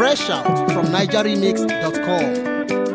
Fresh out from NigerRemix.com.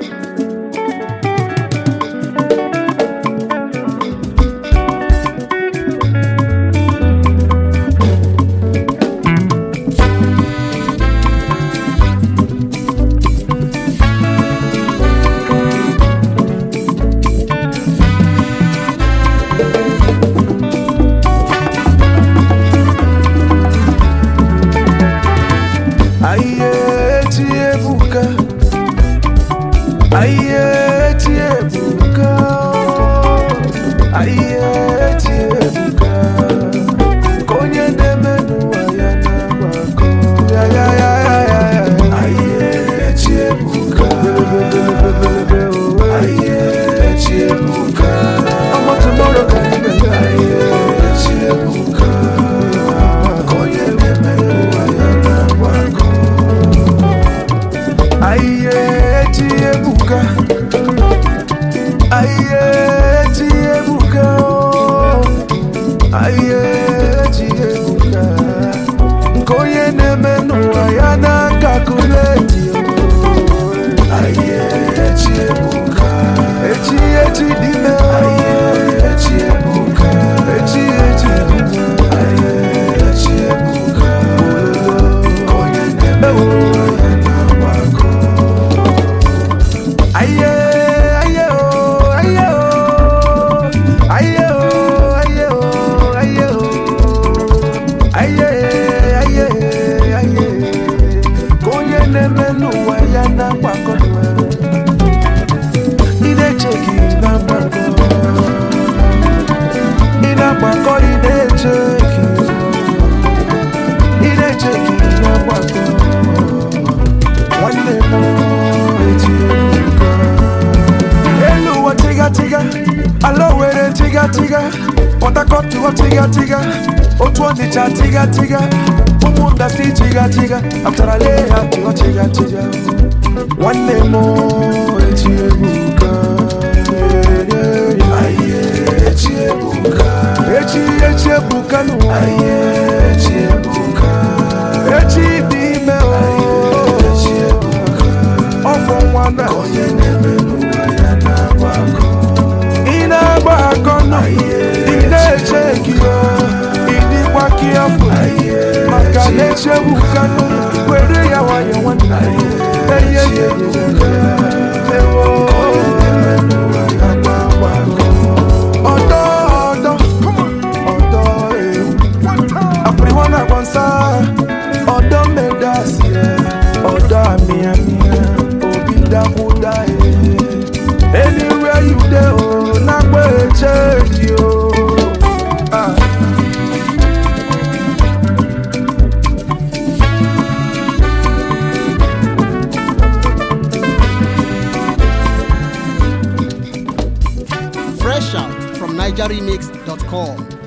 After I lay out to tiga one day more echibuka echibuka no echibuka echidime echibuka ofonwana ina bakono ina chekio ini kwakiafu maka echibuka no where ya wa ya one anywhere you go, not where change you. Fresh out from NigerRemix.com.